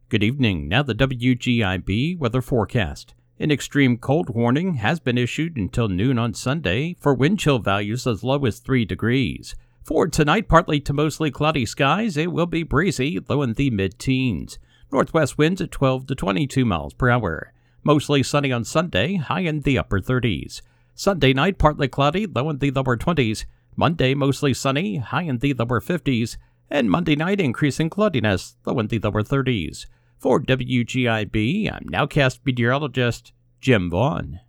Good evening. Now the WGIB weather forecast. An extreme cold warning has been issued until noon on Sunday for wind chill values as low as 3 degrees. For tonight, partly to mostly cloudy skies. It will be breezy, low in the mid-teens. Northwest winds at 12 to 22 miles per hour. Mostly sunny on Sunday, high in the upper 30s. Sunday night, partly cloudy, low in the lower 20s. Monday, mostly sunny, high in the lower 50s. And Monday night, increasing cloudiness, low in the lower 30s. For WGIB, I'm Nowcast meteorologist Jim Vaughn.